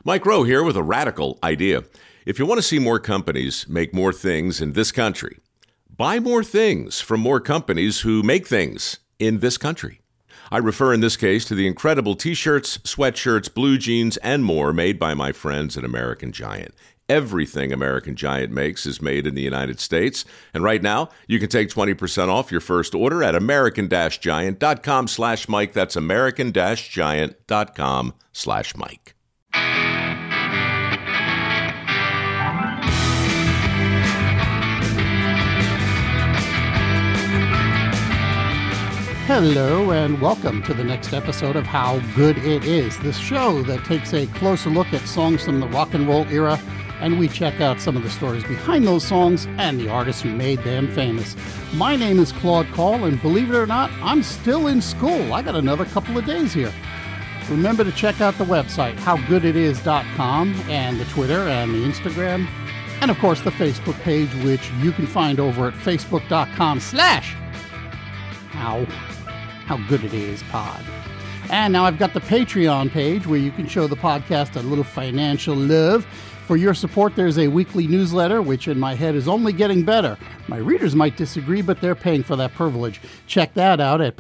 Mike Rowe here with a radical idea. If you want to see more companies make more things in this country, buy more things from more companies who make things in this country. I refer in this case to the incredible t-shirts, sweatshirts, blue jeans, and more made by my friends at American Giant. Everything American Giant makes is made in the United States. And right now, you can take 20% off your first order at american-giant.com/Mike. That's american-giant.com/Mike. Hello and welcome to the next episode of How Good It Is, this show that takes a closer look at songs from the rock and roll era, and we check out some of the stories behind those songs and the artists who made them famous. My name is Claude Call, and believe it or not, I'm still in school. I got another couple of days here. Remember to check out the website, howgooditis.com, and the Twitter and the Instagram, and of course the Facebook page, which you can find over at facebook.com/How Good It Is Pod. And now I've got the Patreon page where you can show the podcast a little financial love. For your support, there's a weekly newsletter, which in my head is only getting better. My readers might disagree, but they're paying for that privilege. Check that out at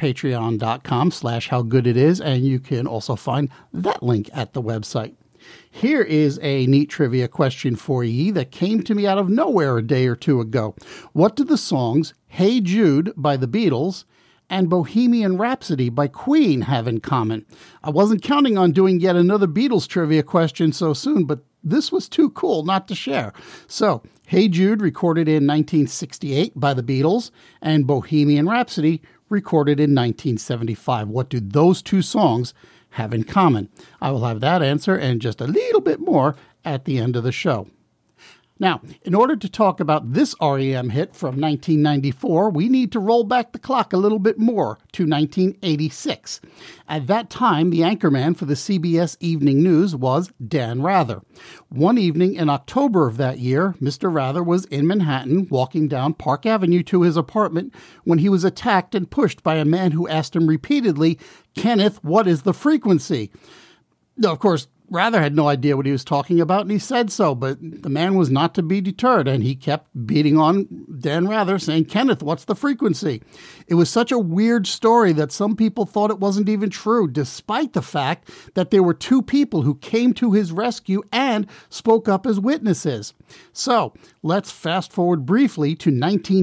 patreon.com/howgooditis, and you can also find that link at the website. Here is a neat trivia question for ye that came to me out of nowhere a day or two ago. What do the songs Hey Jude by the Beatles and Bohemian Rhapsody by Queen have in common? I wasn't counting on doing yet another Beatles trivia question so soon, but this was too cool not to share. So, Hey Jude, recorded in 1968 by the Beatles, and Bohemian Rhapsody, recorded in 1975. What do those two songs have in common? I will have that answer and just a little bit more at the end of the show. Now, in order to talk about this REM hit from 1994, we need to roll back the clock a little bit more to 1986. At that time, the anchorman for the CBS Evening News was Dan Rather. One evening in October of that year, Mr. Rather was in Manhattan walking down Park Avenue to his apartment when he was attacked and pushed by a man who asked him repeatedly, "Kenneth, what is the frequency?" Now, of course, Rather had no idea what he was talking about, and he said so, but the man was not to be deterred, and he kept beating on Dan Rather, saying, "Kenneth, what's the frequency?" It was such a weird story that some people thought it wasn't even true, despite the fact that there were two people who came to his rescue and spoke up as witnesses. So, let's fast forward briefly to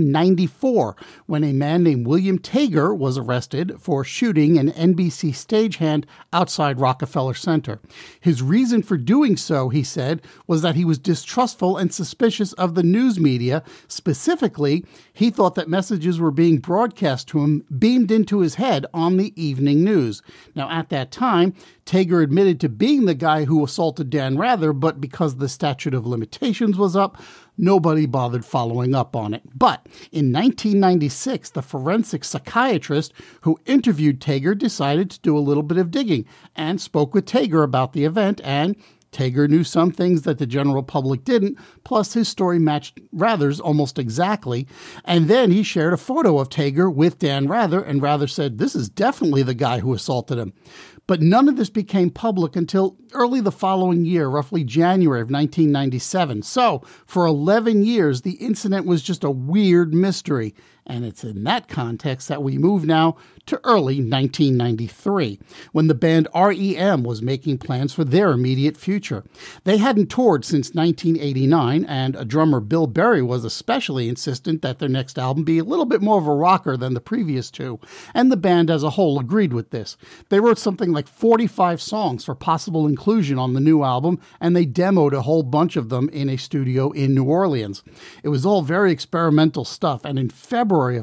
1994, when a man named William Tager was arrested for shooting an NBC stagehand outside Rockefeller Center. His reason for doing so, he said, was that he was distrustful and suspicious of the news media. Specifically, he thought that messages were being broadcast to him, beamed into his head on the evening news. Now, at that time, Tager admitted to being the guy who assaulted Dan Rather, but because the statute of limitations was up, nobody bothered following up on it. But in 1996, the forensic psychiatrist who interviewed Tager decided to do a little bit of digging and spoke with Tager about the event, and Tager knew some things that the general public didn't, plus his story matched Rather's almost exactly. And then he shared a photo of Tager with Dan Rather, and Rather said, "This is definitely the guy who assaulted him." But none of this became public until early the following year, roughly January of 1997. So, for 11 years, the incident was just a weird mystery. And it's in that context that we move now to early 1993, when the band REM was making plans for their immediate future. They hadn't toured since 1989, and drummer Bill Berry was especially insistent that their next album be a little bit more of a rocker than the previous two, and the band as a whole agreed with this. They wrote something like 45 songs for possible inclusion on the new album, and they demoed a whole bunch of them in a studio in New Orleans. It was all very experimental stuff, and in February of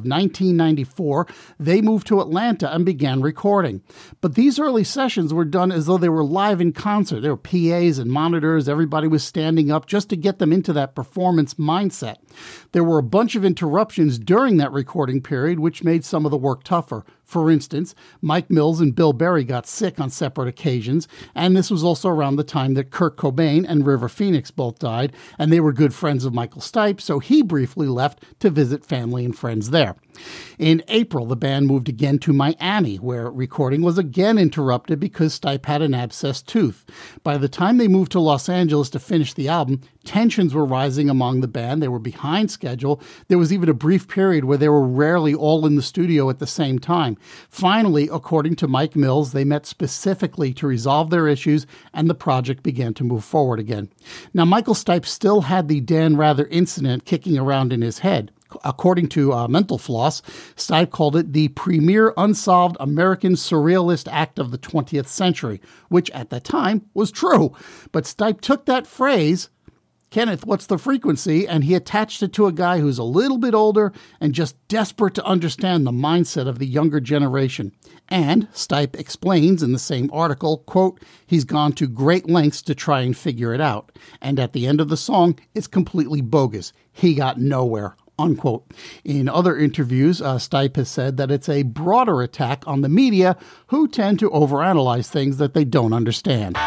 1994, they moved to Atlanta and began recording. But these early sessions were done as though they were live in concert. There were PAs and monitors. Everybody was standing up just to get them into that performance mindset. There were a bunch of interruptions during that recording period, which made some of the work tougher. For instance, Mike Mills and Bill Berry got sick on separate occasions, and this was also around the time that Kurt Cobain and River Phoenix both died, and they were good friends of Michael Stipe, so he briefly left to visit family and friends there. In April, the band moved again to Miami, where recording was again interrupted because Stipe had an abscessed tooth. By the time they moved to Los Angeles to finish the album, tensions were rising among the band. They were behind schedule. There was even a brief period where they were rarely all in the studio at the same time. Finally, according to Mike Mills, they met specifically to resolve their issues, and the project began to move forward again. Now, Michael Stipe still had the Dan Rather incident kicking around in his head. According to Mental Floss, Stipe called it the premier unsolved American surrealist act of the 20th century, which at the time was true. But Stipe took that phrase, Kenneth, what's the frequency? And he attached it to a guy who's a little bit older and just desperate to understand the mindset of the younger generation. And Stipe explains in the same article, quote, he's gone to great lengths to try and figure it out. And at the end of the song, it's completely bogus. He got nowhere. Unquote. In other interviews, Stipe has said that it's a broader attack on the media who tend to overanalyze things that they don't understand.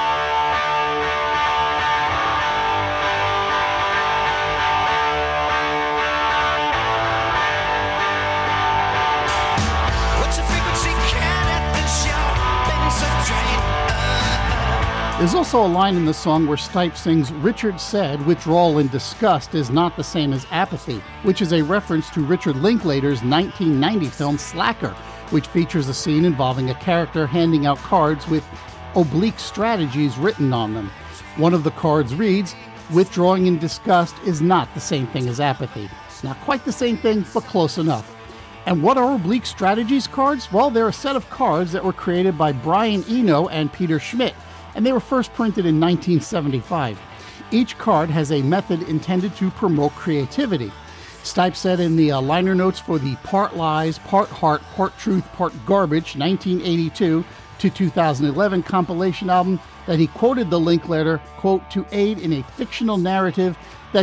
There's also a line in the song where Stipe sings, Richard said withdrawal and disgust is not the same as apathy, which is a reference to Richard Linklater's 1990 film Slacker, which features a scene involving a character handing out cards with oblique strategies written on them. One of the cards reads, withdrawing in disgust is not the same thing as apathy. It's not quite the same thing, but close enough. And what are oblique strategies cards? Well, they're a set of cards that were created by Brian Eno and Peter Schmidt, and they were first printed in 1975. Each card has a method intended to promote creativity. Stipe said in the liner notes for the Part Lies, Part Heart, Part Truth, Part Garbage 1982 to 2011 compilation album that he quoted the Linklater, quote, to aid in a fictional narrative that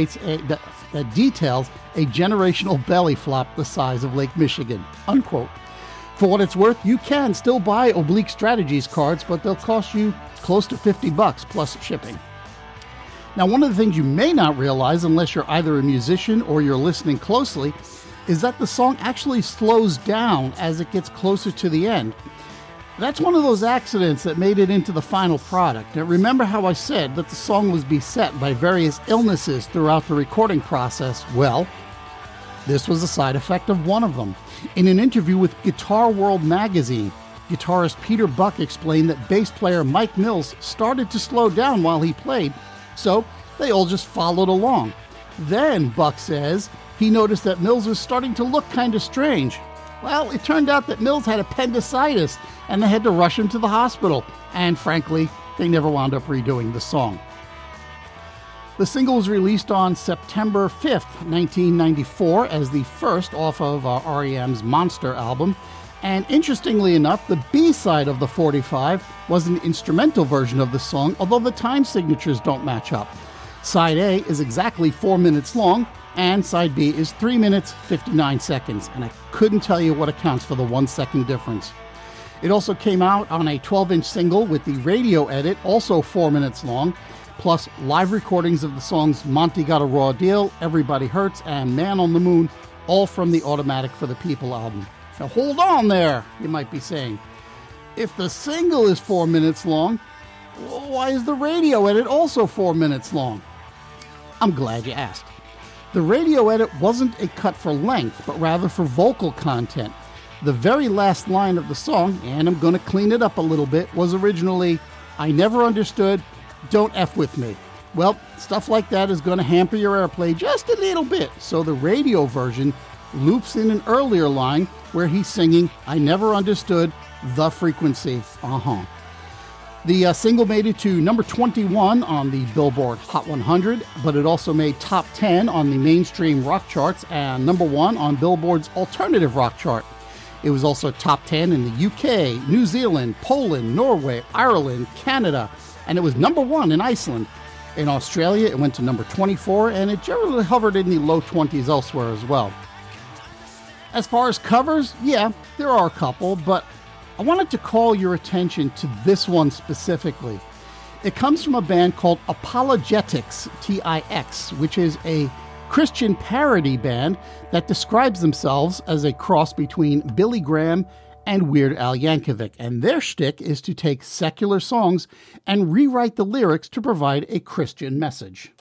that details a generational belly flop the size of Lake Michigan, unquote. For what it's worth, you can still buy Oblique Strategies cards, but they'll cost you close to $50 plus shipping. Now, one of the things you may not realize, unless you're either a musician or you're listening closely, is that the song actually slows down as it gets closer to the end. That's one of those accidents that made it into the final product. Now, remember how I said that the song was beset by various illnesses throughout the recording process? Well, this was a side effect of one of them. In an interview with Guitar World magazine, guitarist Peter Buck explained that bass player Mike Mills started to slow down while he played, so they all just followed along. Then, Buck says, he noticed that Mills was starting to look kind of strange. Well, it turned out that Mills had appendicitis, and they had to rush him to the hospital, and frankly, they never wound up redoing the song. The single was released on September 5th, 1994, as the first off of R.E.M's Monster album. And interestingly enough, the B-side of the 45 was an instrumental version of the song, although the time signatures don't match up. Side A is exactly 4 minutes long, and Side B is 3 minutes, 59 seconds. And I couldn't tell you what accounts for the 1 second difference. It also came out on a 12-inch single with the radio edit, also 4 minutes long, plus live recordings of the songs Monty Got a Raw Deal, Everybody Hurts, and Man on the Moon, all from the Automatic for the People album. Now hold on there, you might be saying. If the single is 4 minutes long, why is the radio edit also 4 minutes long? I'm glad you asked. The radio edit wasn't a cut for length, but rather for vocal content. The very last line of the song, and I'm going to clean it up a little bit, was originally, I never understood, don't F with me. Well, stuff like that is going to hamper your airplay just a little bit, so the radio version loops in an earlier line where he's singing, I never understood the frequency. The single made it to number 21 on the Billboard Hot 100, but it also made top 10 on the mainstream rock charts and number 1 on Billboard's alternative rock chart. It was also top 10 in the UK, New Zealand, Poland, Norway, Ireland, Canada, and it was number 1 in Iceland. In Australia, it went to number 24, and it generally hovered in the low 20s elsewhere as well. As far as covers, yeah, there are a couple, but I wanted to call your attention to this one specifically. It comes from a band called Apologetics, T-I-X, which is a Christian parody band that describes themselves as a cross between Billy Graham and Weird Al Yankovic. And their shtick is to take secular songs and rewrite the lyrics to provide a Christian message.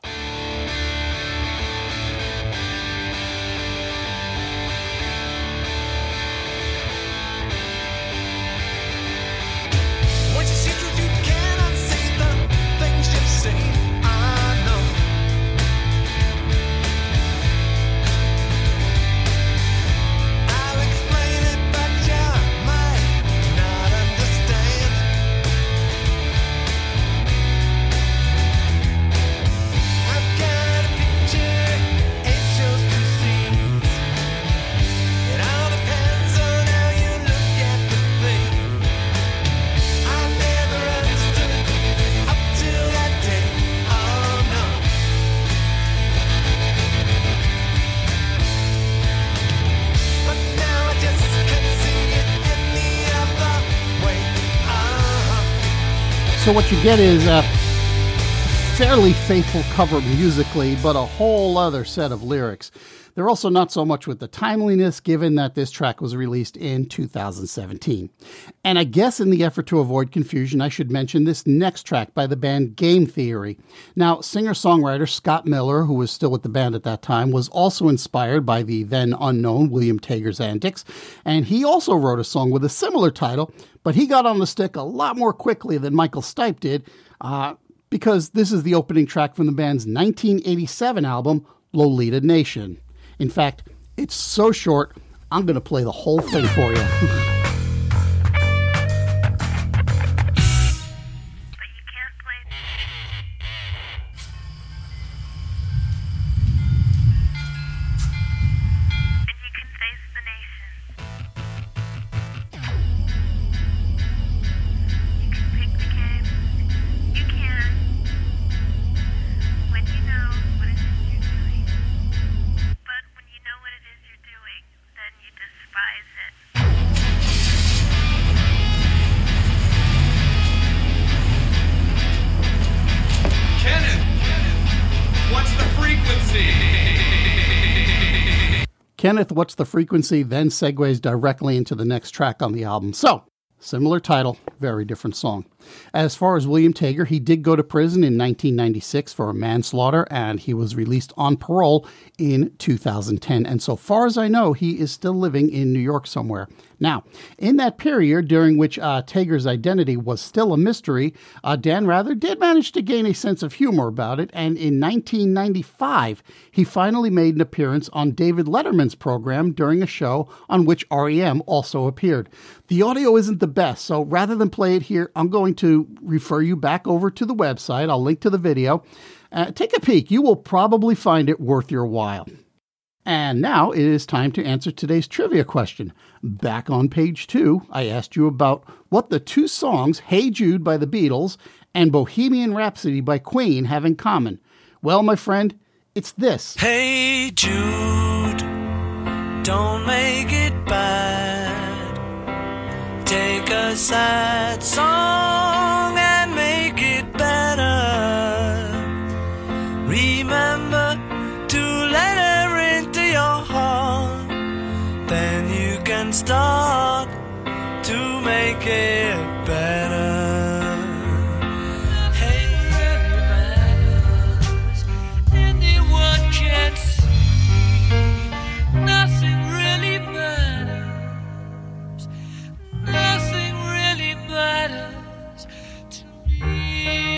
So what you get is a fairly faithful cover musically, but a whole other set of lyrics. They're also not so much with the timeliness, given that this track was released in 2017. And I guess in the effort to avoid confusion, I should mention this next track by the band Game Theory. Now, singer-songwriter Scott Miller, who was still with the band at that time, was also inspired by the then unknown William Tager's antics, and he also wrote a song with a similar title, but he got on the stick a lot more quickly than Michael Stipe did, because this is the opening track from the band's 1987 album, Lolita Nation. In fact, it's so short, I'm going to play the whole thing for you. Kenneth, What's the Frequency? Then segues directly into the next track on the album. So, similar title, very different song. As far as William Tager, he did go to prison in 1996 for manslaughter, and he was released on parole in 2010. And so far as I know, he is still living in New York somewhere. Now, in that period during which Tager's identity was still a mystery, Dan Rather did manage to gain a sense of humor about it, and in 1995, he finally made an appearance on David Letterman's program during a show on which R.E.M. also appeared. The audio isn't the best, so rather than play it here, I'm going to refer you back over to the website. I'll link to the video. Take a peek. You will probably find it worth your while. And now it is time to answer today's trivia question. Back on page 2, I asked you about what the two songs, Hey Jude by the Beatles and Bohemian Rhapsody by Queen, have in common. Well, my friend, it's this. Hey Jude, don't make it bad. Take a sad song and make it better. Remember to let her into your heart. Then you can start to make it better. Hey, matters. Anyone can see. Nothing really matters. Nothing really matters to me.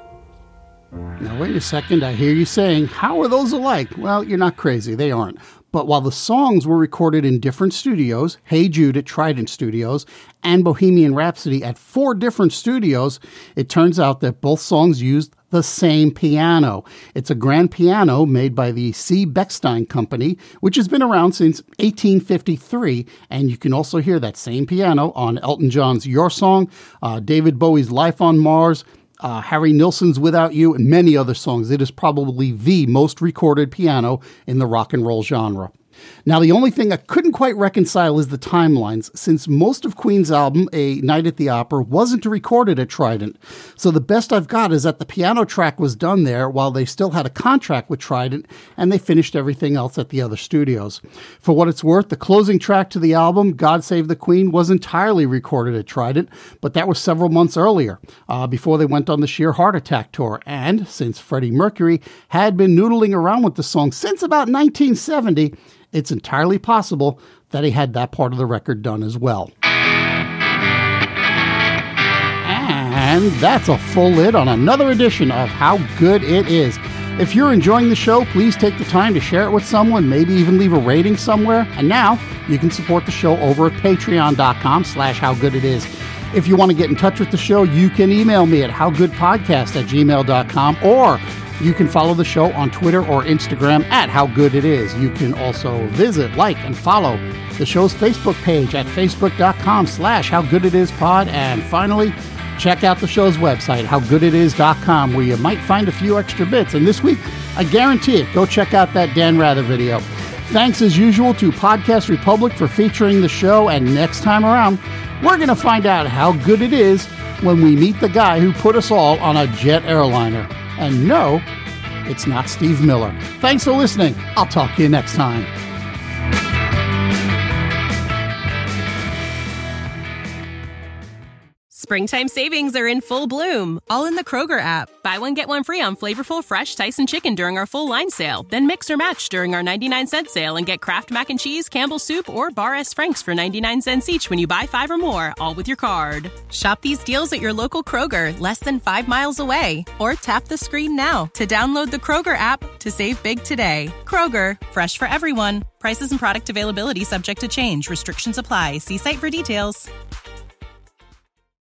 Now, wait a second. I hear you saying, how are those alike? Well, you're not crazy. They aren't. But while the songs were recorded in different studios, Hey Jude at Trident Studios and Bohemian Rhapsody at 4 different studios, it turns out that both songs used the same piano. It's a grand piano made by the C. Bechstein Company, which has been around since 1853, and you can also hear that same piano on Elton John's Your Song, David Bowie's Life on Mars, Harry Nilsson's Without You, and many other songs. It is probably the most recorded piano in the rock and roll genre. Now, the only thing I couldn't quite reconcile is the timelines, since most of Queen's album, A Night at the Opera, wasn't recorded at Trident. So the best I've got is that the piano track was done there while they still had a contract with Trident, and they finished everything else at the other studios. For what it's worth, the closing track to the album, God Save the Queen, was entirely recorded at Trident, but that was several months earlier, before they went on the Sheer Heart Attack tour. And since Freddie Mercury had been noodling around with the song since about 1970, it's entirely possible that he had that part of the record done as well. And that's a full lid on another edition of How Good It Is. If you're enjoying the show, please take the time to share it with someone, maybe even leave a rating somewhere. And now you can support the show over at patreon.com/howgooditis. If you want to get in touch with the show, you can email me at howgoodpodcast@gmail.com, or you can follow the show on Twitter or Instagram at How Good It Is. You can also visit, like, and follow the show's Facebook page at facebook.com/howgooditispod. And finally, check out the show's website, howgooditis.com, where you might find a few extra bits. And this week, I guarantee it, go check out that Dan Rather video. Thanks as usual to Podcast Republic for featuring the show. And next time around, we're going to find out how good it is when we meet the guy who put us all on a jet airliner. And no, it's not Steve Miller. Thanks for listening. I'll talk to you next time. Springtime savings are in full bloom, all in the Kroger app. Buy one, get one free on flavorful, fresh Tyson chicken during our full line sale. Then mix or match during our 99-cent sale and get Kraft Mac and Cheese, Campbell's Soup, or Bar S. Frank's for 99 cents each when you buy 5 or more, all with your card. Shop these deals at your local Kroger, less than 5 miles away. Or tap the screen now to download the Kroger app to save big today. Kroger, fresh for everyone. Prices and product availability subject to change. Restrictions apply. See site for details.